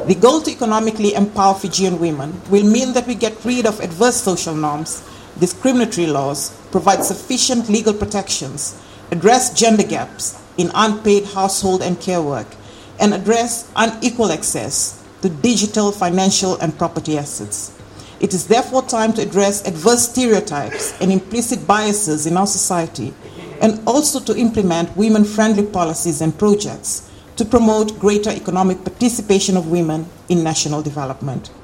The goal to economically empower Fijian women will mean that we get rid of adverse social norms, discriminatory laws, provide sufficient legal protections, address gender gaps in unpaid household and care work, and address unequal access to digital, financial, and property assets. It is therefore time to address adverse stereotypes and implicit biases in our society, and also to implement women-friendly policies and projects to promote greater economic participation of women in national development.